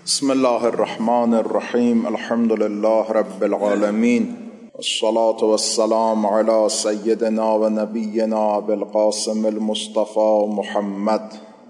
بسم الله الرحمن الرحیم. الحمد لله رب العالمین، والصلاة والسلام على سیدنا و نبینا بالقاسم المصطفى محمد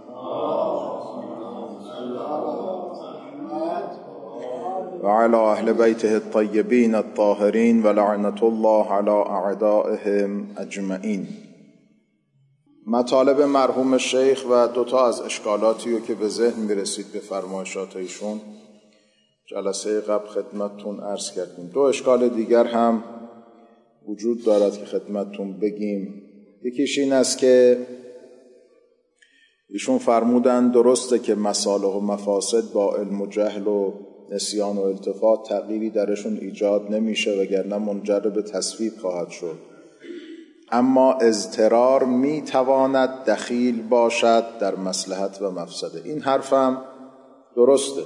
و على اهل بیته الطیبین الطاهرین و لعنة الله على اعدائهم اجمعین. مطالب مرحوم شیخ و دوتا از اشکالاتی رو که به ذهن میرسید به فرمایشات ایشون جلسه قبل خدمتتون عرض کردیم. دو اشکال دیگر هم وجود دارد که خدمتتون بگیم. یکیش این است که ایشون فرمودن درسته که مصالح و مفاسد با علم و جهل و نسیان و التفات تغییری درشون ایجاد نمیشه وگرنه منجر به تصویب خواهد شد، اما اضطرار میتواند دخیل باشد در مصلحت و مفسده. این حرفم درسته،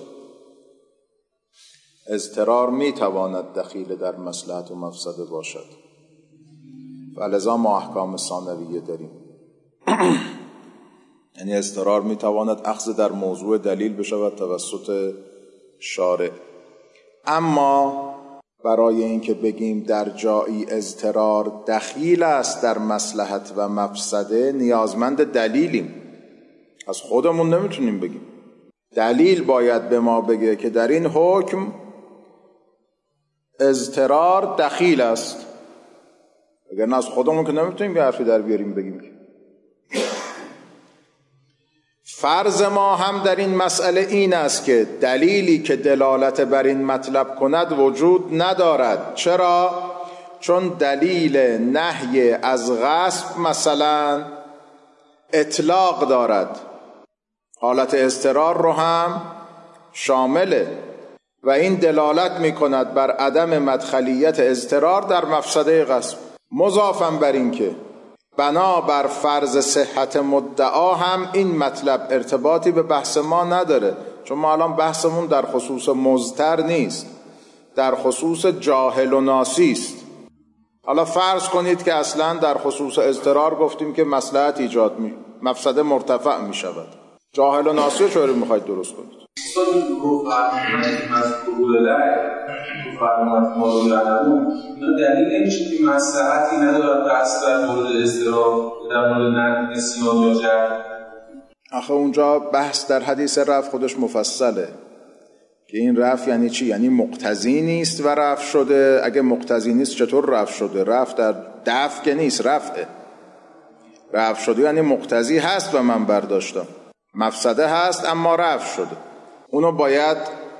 اضطرار میتواند دخیل در مصلحت و مفسده باشد، فلذا ما احکام ثانویه داریم. یعنی اضطرار میتواند اخذ در موضوع دلیل بشود توسط شارع، اما برای اینکه بگیم در جایی اضطرار دخیل است در مصلحت و مفسده نیازمند دلیلیم. از خودمون نمیتونیم بگیم، دلیل باید به ما بگه که در این حکم اضطرار دخیل است، اگر از خودمون که نمیتونیم یه حرفی در بیاریم بگیم. که فرض ما هم در این مسئله این است که دلیلی که دلالت بر این مطلب کند وجود ندارد. چرا؟ چون دلیل نهی از غصب مثلا اطلاق دارد، حالت اضطرار رو هم شامله و این دلالت می کند بر عدم مدخلیت اضطرار در مفسده غصب. مضافاً بر این که بنا بر فرض صحت مدعا هم این مطلب ارتباطی به بحث ما نداره، چون ما الان بحثمون در خصوص مضطر نیست، در خصوص جاهل و ناسی است. حالا فرض کنید که اصلا در خصوص اضطرار گفتیم که مصلحت ایجاد مفسده مرتفع می شود، جاهل و ناسی رو چطوری میخواید درست کنید؟ اینا دلیل نمیشه که مصلحتی ندارد بحث در مورد اضطرار در مورد نسیان یا جهل. آخه اونجا بحث در حدیث رفع خودش مفصله که این رفع یعنی چی؟ یعنی مقتضی نیست و رفع شده. اگه مقتضی نیست چطور رفع شده؟ رفع در دفع که نیست، رفعه. رفع شده یعنی مقتضی هست و من برداشتم، مفسده هست اما رفع شده. اونو باید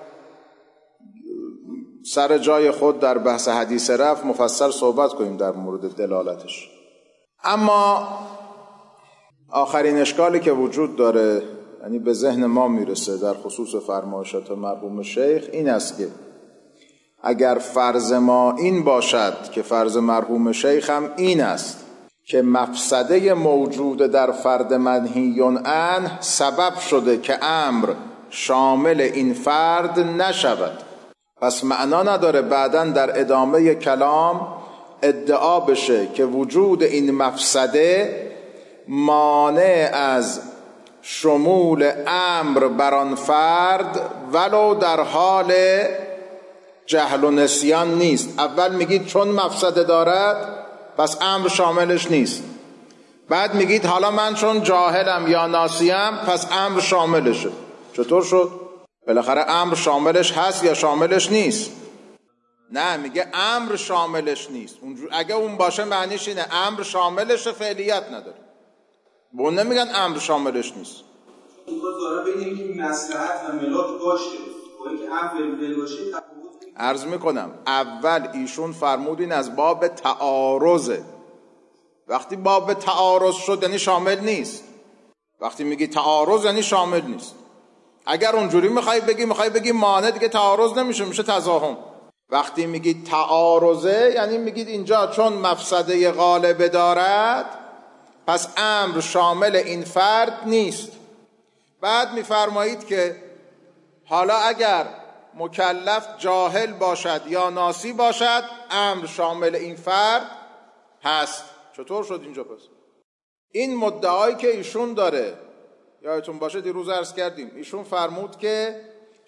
سر جای خود در بحث حدیث رفع مفصل صحبت کنیم در مورد دلالتش. اما آخرین اشکالی که وجود داره، یعنی به ذهن ما میرسه در خصوص فرمایشات مرحوم شیخ، این است که اگر فرض ما این باشد که فرض مرحوم شیخ هم این است که مفسده موجود در فرد منهی عنه سبب شده که امر شامل این فرد نشود، پس معنا نداره بعداً در ادامه کلام ادعا بشه که وجود این مفسده مانع از شمول امر بر آن فرد ولو در حال جهل و نسیان نیست. اول میگید چون مفسده دارد پس امر شاملش نیست، بعد میگید حالا من چون جاهلم یا ناسیم پس امر شاملشه. چطور شد؟ بالاخره امر شاملش هست یا شاملش نیست؟ نه، میگه امر شاملش نیست. اگه اون باشه معنیش اینه امر شاملش، فعلیت نداره. به اون نمیگن امر شاملش نیست. داره بگیم که مصلحت و ملاک باشه با اینکه امر فعلی باشه. عرض میکنم اول ایشون فرمودین از باب تعارضه. وقتی باب تعارض شد یعنی شامل نیست. وقتی میگی تعارض یعنی شامل نیست. اگر اونجوری میخوای بگی مانع دیگه تعارض نمیشه، میشه تضاهم. وقتی میگید تعارضه یعنی میگید اینجا چون مفسده غالب دارد پس امر شامل این فرد نیست. بعد میفرمایید که حالا اگر مکلف جاهل باشد یا ناسی باشد امر شامل این فرد هست. چطور شد اینجا پس؟ این مدعایی که ایشون داره، یادتون باشه دیروز عرض کردیم، ایشون فرمود که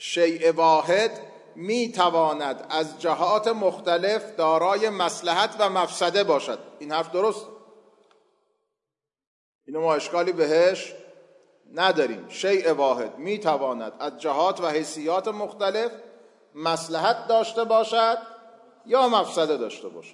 شیء واحد میتواند از جهات مختلف دارای مصلحت و مفسده باشد. این حرف درست، اینو ما اشکالی بهش نداریم. شیء واحد میتواند از جهات و حیثیات مختلف مصلحت داشته باشد یا مفسده داشته باشد.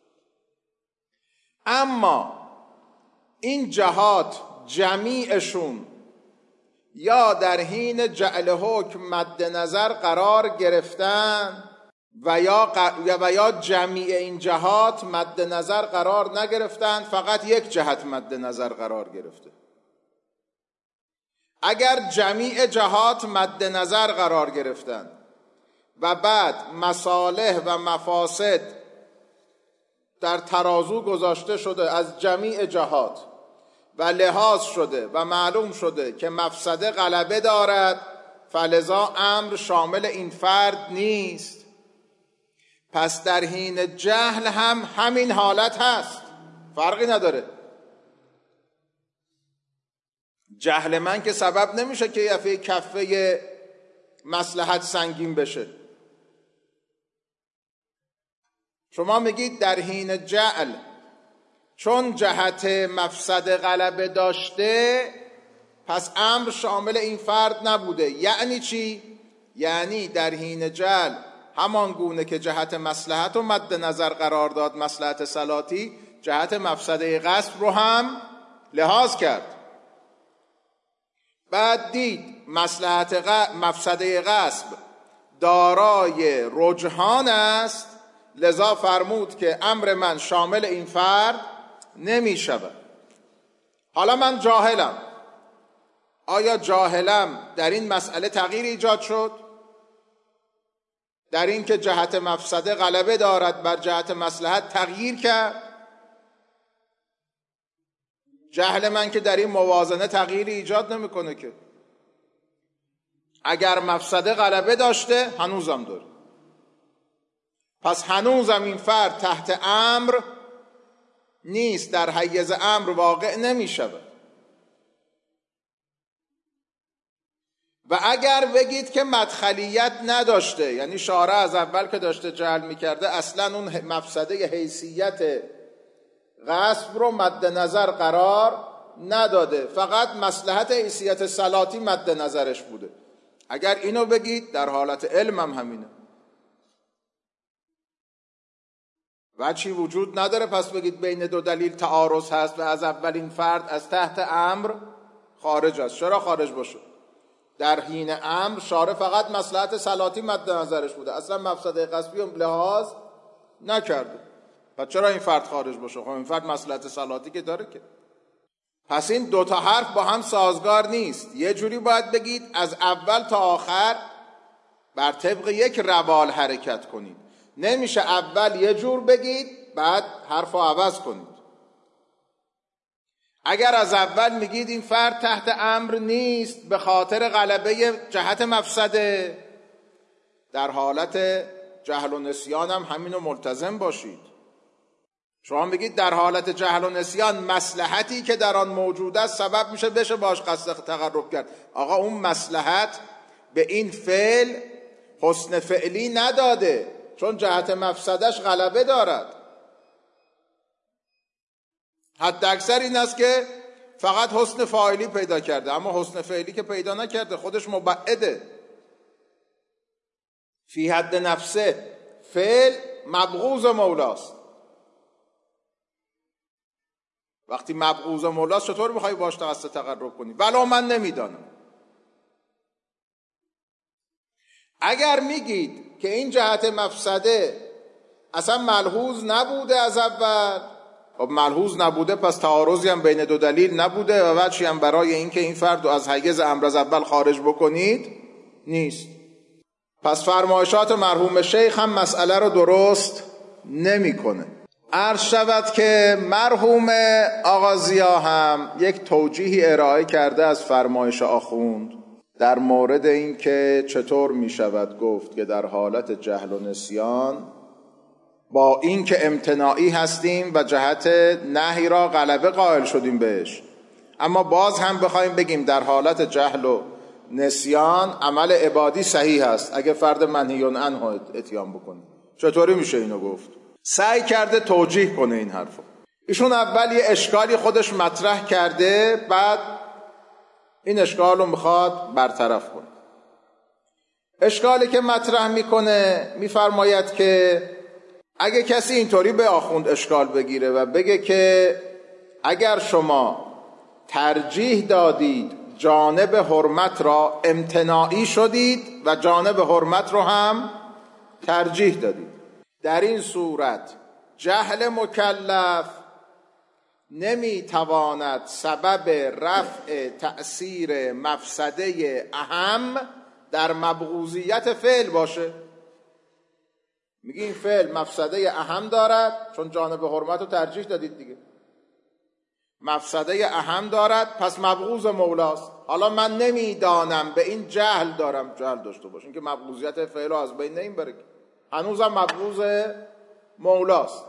اما این جهات جمیعشون یا در حین جعل حکم مد نظر قرار گرفتن و یا جمیع این جهات مد نظر قرار نگرفتن، فقط یک جهت مد نظر قرار گرفته. اگر جمیع جهات مد نظر قرار گرفتن و بعد مصالح و مفاسد در ترازو گذاشته شده از جمیع جهات و لحاظ شده و معلوم شده که مفسده غلبه دارد، فلذا امر شامل این فرد نیست، پس در حین جهل هم همین حالت هست، فرقی نداره. جهل من که سبب نمیشه که یفه کفه مصلحت سنگین بشه. شما میگید در حین جعل چون جهت مفسد غلبه داشته پس امر شامل این فرد نبوده. یعنی چی؟ یعنی در حین جعل همان گونه که جهت مصلحت رو مد نظر قرار داد، مصلحت صلاتی، جهت مفسده غصب رو هم لحاظ کرد. بعد دید مفسده غصب دارای رجحان است، لذا فرمود که امر من شامل این فرد نمی شود. حالا من جاهلم، آیا جاهلم در این مسئله تغییر ایجاد شد؟ در این که جهت مفسده غلبه دارد بر جهت مصلحت تغییر کرد؟ جهل من که در این موازنه تغییری ایجاد نمیکنه که. اگر مفسده غلبه داشته هنوزم داره، پس هنوزم این فرد تحت امر نیست، در حیز امر واقع نمی شود. و اگر بگید که مدخلیت نداشته، یعنی شارع از اول که داشته جعل میکرده اصلا اون مفسده حیثیت غصب رو مد نظر قرار نداده، فقط مصلحت حیثیت صلاتی مد نظرش بوده، اگر اینو بگید در حالت علم هم همینه. وجهی وجود نداره پس بگید بین دو دلیل تعارض هست و از اولین فرد از تحت امر خارج است. چرا خارج باشه؟ در حین امر شارع فقط مصلحت صلاتی مد نظرش بوده، اصلا مفسده غصبی هم لحاظ نکرده، پس چرا این فرد خارج باشه؟ خب این فرد مصلحت صلاتی که داره که. پس این دوتا حرف با هم سازگار نیست. یه جوری باید بگید از اول تا آخر بر طبق یک روال حرکت کنید، نمیشه اول یه جور بگید بعد حرف رو عوض کنید. اگر از اول میگید این فرد تحت امر نیست به خاطر غلبه جهت مفسده، در حالت جهل و نسیان هم همینو ملتزم باشید. شما میگید در حالت جهل و نسیان مصلحتی که در آن موجود است سبب میشه بشه باش قصد تقرب کرد. آقا اون مصلحت به این فعل حسن فعلی نداده، چون جهت مفسدش غلبه دارد. حد اکثر این است که فقط حسن فاعلی پیدا کرده، اما حسن فعلی که پیدا نکرده، خودش مبعده. فی حد نفسه فعل مبغوض مولاست. وقتی مبغوض مولاست چطور میخوای باش قصد تقرب کنی؟ ولو من نمیدانم. اگر میگید که این جهت مفسده اصلا ملحوظ نبوده از اول، خب ملحوظ نبوده پس تعارضی هم بین دو دلیل نبوده و وجهی هم برای این که این فرد رو از حیز امر از اول خارج بکنید نیست. پس فرمایشات مرحوم شیخ هم مسئله رو درست نمیکنه. عرض شود که مرحوم آقا ضیا هم یک توجیهی ارائه کرده از فرمایش آخوند در مورد این که چطور می شود گفت که در حالت جهل و نسیان با این که امتناعی هستیم و جهت نهی را غلبه قائل شدیم بهش، اما باز هم بخوایم بگیم در حالت جهل و نسیان عمل عبادی صحیح است اگه فرد منهی عنه اتیان بکنه. چطوری میشه اینو گفت؟ سعی کرده توجیه کنه این حرفو. ایشون اول یه اشکالی خودش مطرح کرده، بعد این اشکال رو میخواد برطرف کنه. اشکالی که مطرح میکنه میفرماید که اگه کسی اینطوری به آخوند اشکال بگیره و بگه که اگر شما ترجیح دادید جانب حرمت را امتناعی شدید و جانب حرمت رو هم ترجیح دادید، در این صورت جهل مکلف نمیتواند سبب رفع تأثیر مفسده اهم در مبغوضیت فعل باشه. میگه این فعل مفسده اهم دارد چون جانب حرمت رو ترجیح دادید دیگه، مفسده اهم دارد پس مبغوض مولاست. حالا من نمیدانم، به این جهل دارم، جهل داشته باشین که مبغوضیت فعل رو از بین نمیبره، هنوزم مبغوض مولاست.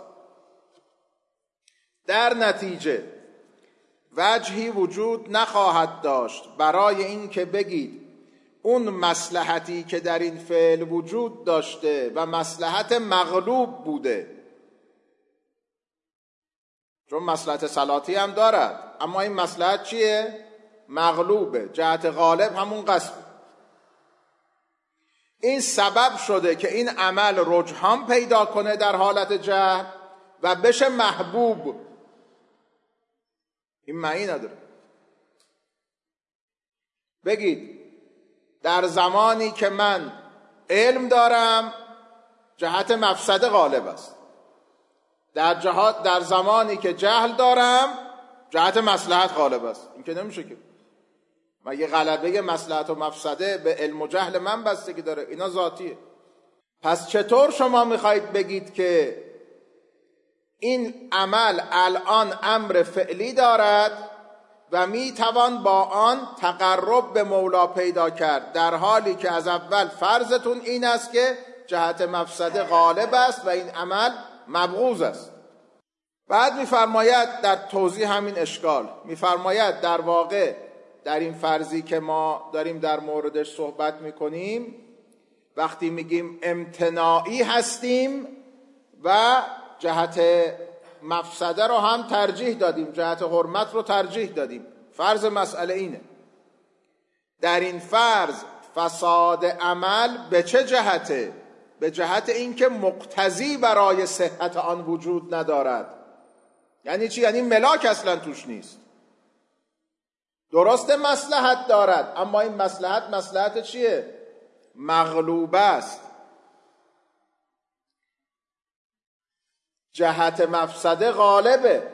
در نتیجه وجهی وجود نخواهد داشت برای این که بگید اون مصلحتی که در این فعل وجود داشته و مصلحت مغلوب بوده، چون مصلحت صلاتی هم دارد اما این مصلحت چیه؟ مغلوبه، جهت غالب همون قصد. این سبب شده که این عمل رجحان پیدا کنه در حالت جهل و بشه محبوب. این معنی نداره. بگید در زمانی که من علم دارم جهت مفسده غالب است، در زمانی که جهل دارم جهت مصلحت غالب است. این که نمیشه که مگه غلبه مصلحت و مفسده به علم و جهل من بستگی داره؟ اینا ذاتیه. پس چطور شما میخواید بگید که این عمل الان امر فعلی دارد و میتوان با آن تقرب به مولا پیدا کرد، در حالی که از اول فرضتون این است که جهت مفسده غالب است و این عمل مبغوض است؟ بعد میفرماید در توضیح همین اشکال، میفرماید در واقع در این فرضی که ما داریم در موردش صحبت میکنیم، وقتی میگیم امتناعی هستیم و جهت مفسده رو هم ترجیح دادیم، جهت حرمت رو ترجیح دادیم. فرض مسئله اینه، در این فرض فساد عمل به چه جهته؟ به جهت اینکه مقتضی برای صحت آن وجود ندارد. یعنی چی؟ یعنی ملاک اصلا توش نیست. درست مصلحت دارد اما این مصلحت چیه؟ مغلوب است. جهت مفسده غالبه.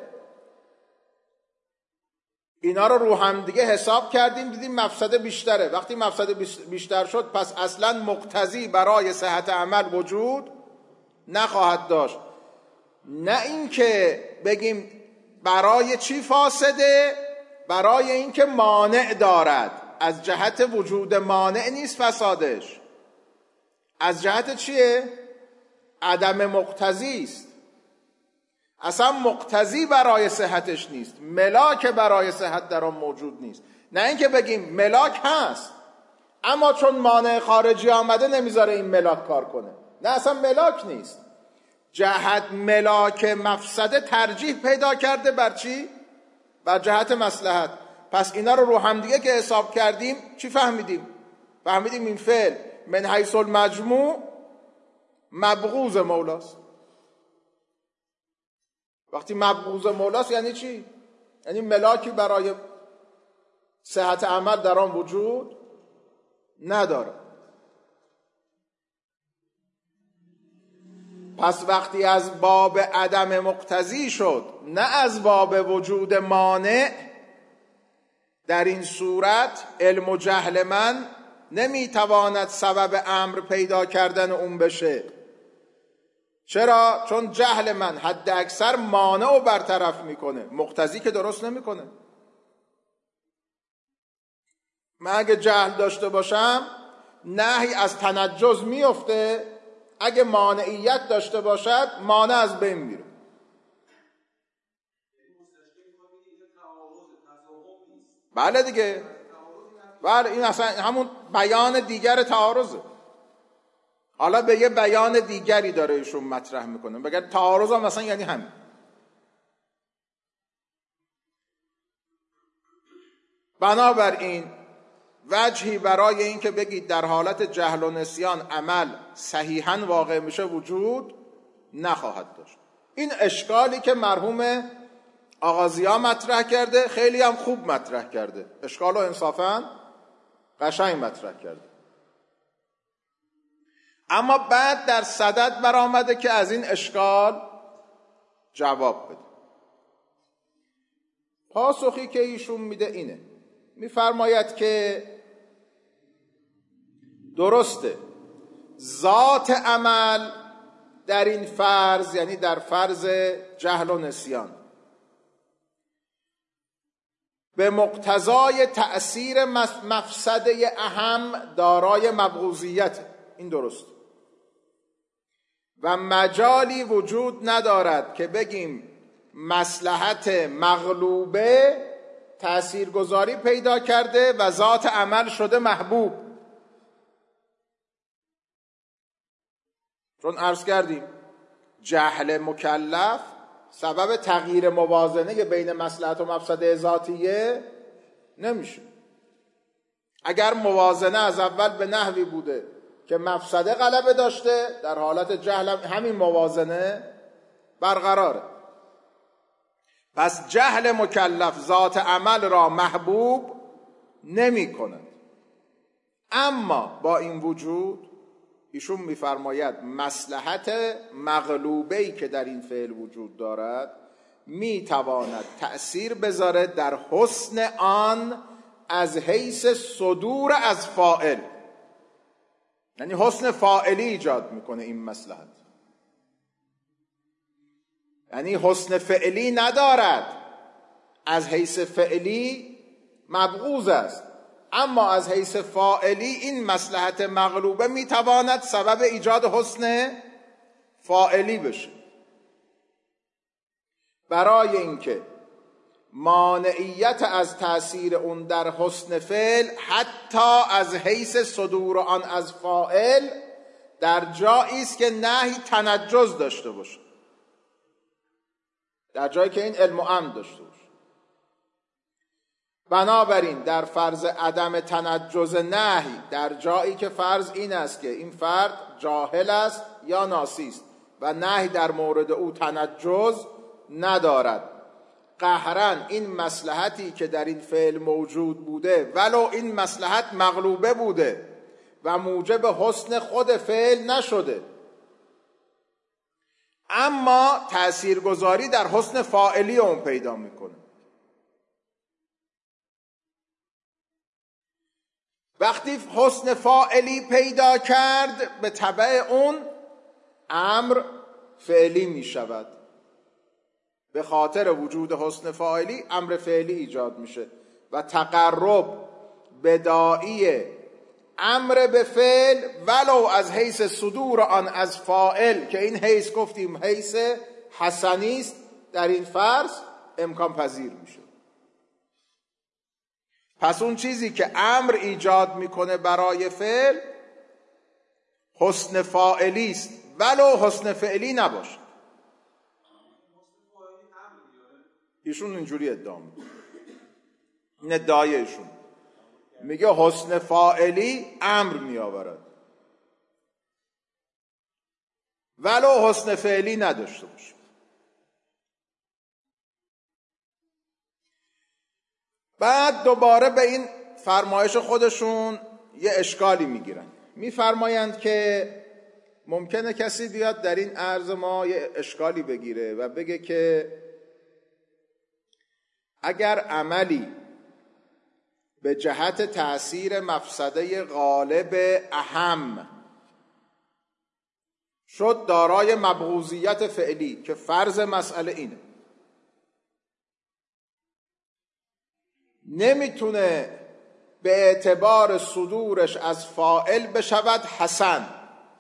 اینا رو هم دیگه حساب کردیم، دیدیم مفسده بیشتره. وقتی مفسده بیشتر شد پس اصلا مقتضی برای صحت عمل وجود نخواهد داشت. نه اینکه بگیم برای چی فاسده، برای اینکه مانع دارد. از جهت وجود مانع نیست فسادش، از جهت چیه؟ عدم مقتضی است. اصلا مقتضی برای صحتش نیست، ملاک برای صحت در آن موجود نیست. نه اینکه بگیم ملاک هست اما چون مانع خارجی آمده نمیذاره این ملاک کار کنه. نه، اصلا ملاک نیست. جهت ملاک مفسده ترجیح پیدا کرده بر چی؟ بر جهت مصلحت. پس اینا رو هم دیگه که حساب کردیم چی فهمیدیم؟ فهمیدیم این فعل من حیث المجموع مبغوض مولاست. وقتی مبغوض مولاست یعنی چی؟ یعنی ملاکی برای صحت عمل در آن وجود نداره. پس وقتی از باب عدم مقتضی شد نه از باب وجود مانع، در این صورت علم و جهل من نمیتواند سبب امر پیدا کردن اون بشه. چرا؟ چون جهل من حد اکثر مانع رو برطرف میکنه، مقتضی که درست نمیکنه. من اگه جهل داشته باشم نهی از تنجز میفته، اگه مانعیت داشته باشد مانع از بین میره. بله دیگه، بله این اصلا همون بیان دیگر تعارضه. حالا به یه بیان دیگری داره ایشون مطرح میکنه، بگه تعارض هم مثلا یعنی همین. بنابراین وجهی برای این که بگید در حالت جهل و نسیان عمل صحیحاً واقع میشه وجود نخواهد داشت. این اشکالی که مرحوم آغازی‌ها مطرح کرده خیلی هم خوب مطرح کرده، اشکال و انصافاً قشنگ مطرح کرده. اما بعد در صدد برآمده که از این اشکال جواب بده. پاسخی که ایشون میده اینه، میفرماید که درسته ذات عمل در این فرض، یعنی در فرض جهل و نسیان، به مقتضای تأثیر مفسده اهم دارای مبغوضیت. این درست و مجالی وجود ندارد که بگیم مصلحت مغلوبه تأثیرگذاری پیدا کرده و ذات عمل شده محبوب. چون عرض کردیم جهل مکلف سبب تغییر موازنه بین مصلحت و مفسده ذاتیه نمیشه. اگر موازنه از اول به نحوی بوده که مفسده غلبه داشته، در حالت جهل همین موازنه برقراره. پس جهل مکلف ذات عمل را محبوب نمی کند. اما با این وجود ایشون میفرماید مصلحت مغلوبه‌ای که در این فعل وجود دارد میتواند تأثیر بذاره در حسن آن از حیث صدور از فاعل، یعنی حسن فاعلی ایجاد میکنه این مصلحت. یعنی حسن فعلی ندارد، از حیث فعلی مبغوض است، اما از حیث فاعلی این مصلحت مغلوبه میتواند سبب ایجاد حسن فاعلی بشه. برای اینکه مانعیت از تأثیر اون در حسن فعل حتی از حیث صدور آن از فاعل در جایی است که نهی تنجز داشته باشه، در جایی که این علم و امن داشته باشه. بنابراین در فرض عدم تنجز نهی، در جایی که فرض این است که این فرد جاهل است یا ناسی است و نهی در مورد او تنجز ندارد، قهرن این مصلحتی که در این فعل موجود بوده ولو این مصلحت مغلوبه بوده و موجب حسن خود فعل نشده، اما تأثیرگذاری در حسن فاعلی اون پیدا میکنه. وقتی حسن فاعلی پیدا کرد به تبع اون امر فعلی می شود. به خاطر وجود حسن فاعلی امر فعلی ایجاد میشه و تقرب بداعی امر به فعل ولو از حیث صدور آن از فاعل، که این حیث گفتیم حیث حسنی است، در این فرض امکان پذیر میشه. پس اون چیزی که امر ایجاد میکنه برای فعل حسن فاعلی است ولو حسن فعلی نباشه. ایشون اینجوری ادعا میکنه، این ادعای ایشون، میگه حسن فاعلی امر میآورد ولو حسن فعلی نداشته باشه. بعد دوباره به این فرمایش خودشون یه اشکالی میگیرن. میفرمایند که ممکنه کسی بیاد در این عرض ما یه اشکالی بگیره و بگه که اگر عملی به جهت تأثیر مفسده غالب اهم شد دارای مبغوضیت فعلی، که فرض مسئله اینه، نمیتونه به اعتبار صدورش از فاعل بشود حسن.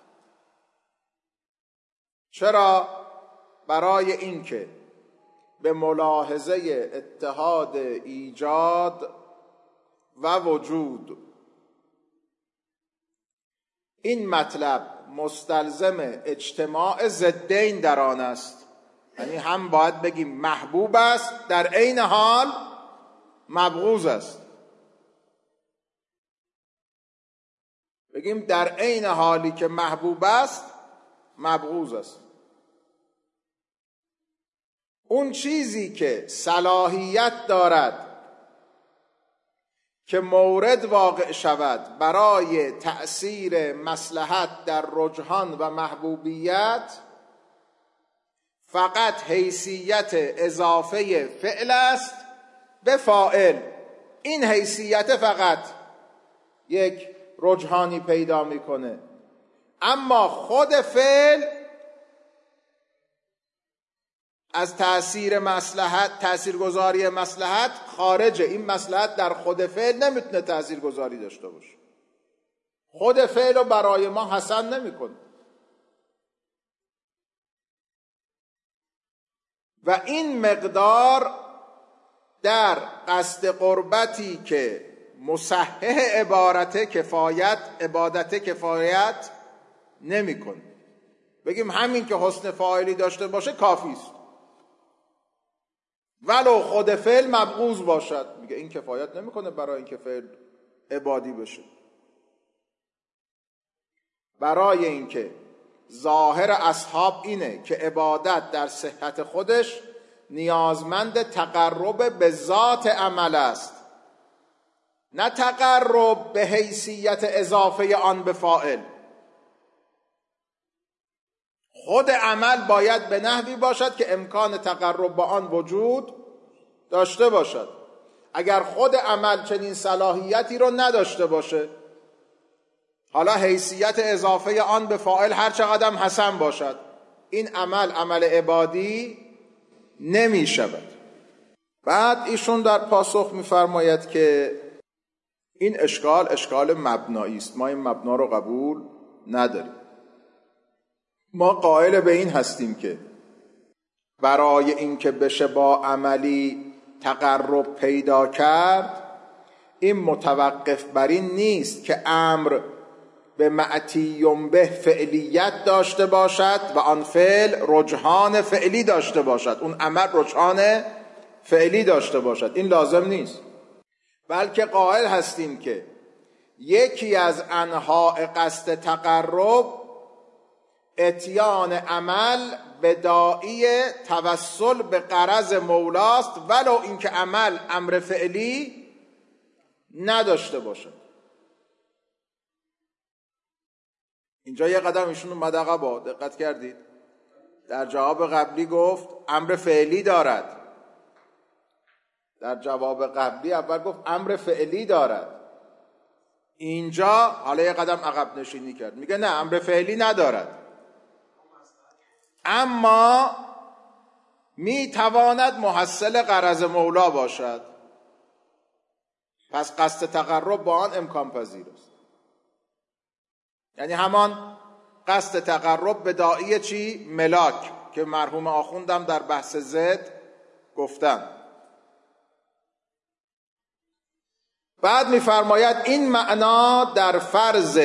چرا؟ برای اینکه به ملاحظه اتحاد ایجاد و وجود. این مطلب مستلزم اجتماع ضدین در آن است، یعنی هم باید بگیم محبوب است در عین حال مبغوض است. بگیم در عین حالی که محبوب است مبغوض است. اون چیزی که صلاحیت دارد که مورد واقع شود برای تأثیر مصلحت در رجحان و محبوبیت، فقط حیثیت اضافه فعل است به فاعل. این حیثیت فقط یک رجحانی پیدا میکنه، اما خود فعل از تأثیر مصلحت، تأثیرگذاری مصلحت خارجه. این مصلحت در خود فعل نمیتونه تأثیرگذاری داشته باشه. خود فعل رو برای ما حسن نمیکنه. و این مقدار در قصد قربتی که مصحح عبادت کفایت نمیکنه. بگیم همین که حسن فاعلی داشته باشه کافی است، ولو خود فعل مبغوض باشد. میگه این کفایت نمیکنه برای اینکه فعل عبادی بشه. برای اینکه ظاهر اصحاب اینه که عبادت در صحت خودش نیازمند تقرب به ذات عمل است، نه تقرب به حیثیت اضافه آن به فاعل. خود عمل باید به نحوی باشد که امکان تقرب با آن وجود داشته باشد. اگر خود عمل چنین صلاحیتی رو نداشته باشه، حالا حیثیت اضافه آن به فاعل هر چقدر حسن باشد، این عمل عبادی نمی شود. بعد ایشون در پاسخ می‌فرماید که این اشکال مبنایی است، ما این مبنا رو قبول نداریم. ما قائل به این هستیم که برای اینکه بشه با عملی تقرب پیدا کرد، این متوقف بر این نیست که امر به معتیم به فعلیت داشته باشد و آن فعل رجحان فعلی داشته باشد، اون عمل رجحان فعلی داشته باشد. این لازم نیست، بلکه قائل هستیم که یکی از انواع قصد تقرب اتیان عمل به داعی توسل به غرض مولاست، ولو اینکه عمل امر فعلی نداشته باشد. اینجا یه قدم ایشون اومد عقب، دقت کردید؟ در جواب قبلی گفت امر فعلی دارد. در جواب قبلی اول گفت امر فعلی دارد. اینجا حالا یه قدم عقب نشینی کرد، میگه نه، امر فعلی ندارد، اما میتواند محصل غرض مولا باشد. پس قصد تقرب با آن امکان پذیر است. یعنی همان قصد تقرب به داعی چی؟ ملاک، که مرحوم آخوندم در بحث زد گفتن. بعد می‌فرماید این معنا در فرض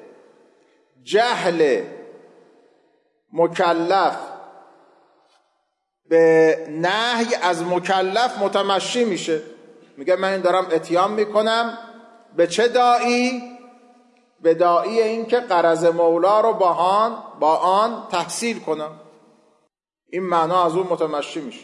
جهل مکلف به نهی از مکلف متمشی میشه. میگه من این دارم اتیان میکنم به چه داعی؟ به داعی این که غرض مولا رو با آن تحصیل کنم. این معنا از اون متمشی میشه.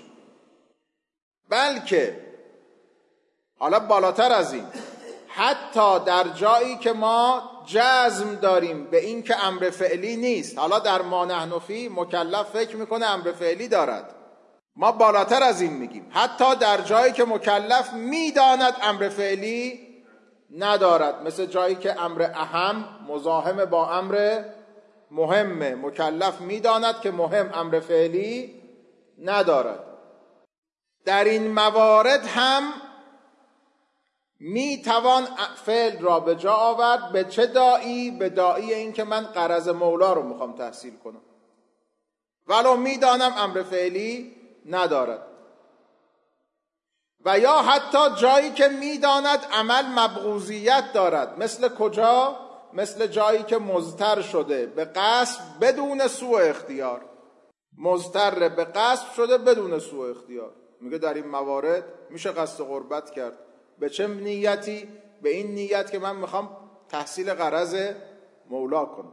بلکه حالا بالاتر از این، حتی در جایی که ما جزم داریم به این که امر فعلی نیست، حالا در ما نحن فی مکلف فکر میکنه امر فعلی دارد، ما بالاتر از این میگیم حتی در جایی که مکلف میداند امر فعلی ندارد، مثل جایی که امر اهم مزاحم با امر مهمه، مکلف میداند که مهم امر فعلی ندارد. در این موارد هم می توان فعل را به جا آورد. به چه داعی؟ به داعی این که من غرض مولا رو میخوام تحصیل کنم ولو میدانم امر فعلی ندارد. و یا حتی جایی که میداند عمل مبغوضیت دارد. مثل کجا؟ مثل جایی که مضطر شده به قصد بدون سوء اختیار. مضطر به قصد شده بدون سوء اختیار. میگه در این موارد میشه قصد قربت کرد. به چه نیتی؟ به این نیت که من میخوام تحصیل غرض مولا کنم.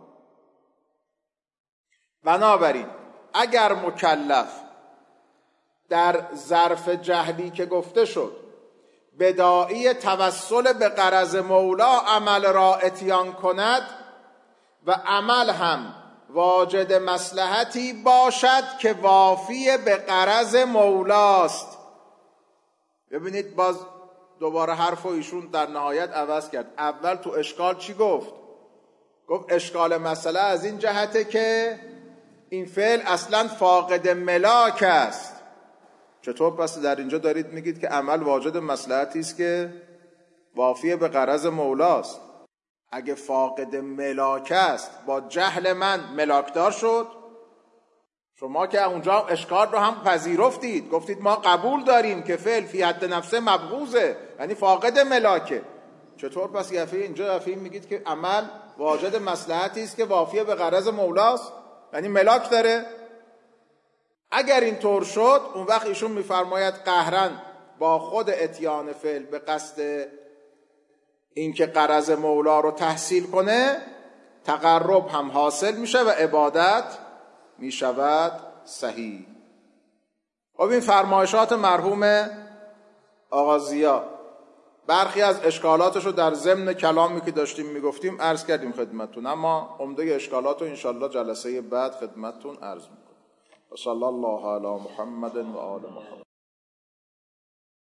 بنابراین اگر مکلف در ظرف جهلی که گفته شد بداعی توسل به غرض مولا عمل را اتیان کند و عمل هم واجد مصلحتی باشد که وافی به غرض مولاست. ببینید باز دوباره حرف ایشون در نهایت عوض کرد. اول تو اشکال چی گفت؟ گفت اشکال مسئله از این جهته که این فعل اصلا فاقد ملاک است. چطور پس در اینجا دارید میگید که عمل واجد مصلحتی است که وافی به غرض مولاست؟ اگه فاقد ملاک است با جهل من ملاکدار شد. شما که اونجا اشکال رو هم پذیرفتید، گفتید ما قبول داریم که فعل فی حد نفسه مبغوضه، یعنی فاقد ملاکه. چطور پس اینجا میگید که عمل واجد مصلحتی است که وافی به غرض مولاست، یعنی ملاک داره؟ اگر این طور شد اون وقت ایشون میفرماید قهرن با خود اتیان فعل به قصد اینکه غرض مولا رو تحصیل کنه تقرب هم حاصل میشه و عبادت میشود صحیح. خب این فرمایشات مرحوم آقا ضیا برخی از اشکالاتش رو در ضمن کلامی که داشتیم میگفتیم عرض کردیم خدمتتون، اما عمده اشکالات رو انشالله جلسه بعد خدمتتون عرض میکنم. صلی الله علی محمد و آل محمد.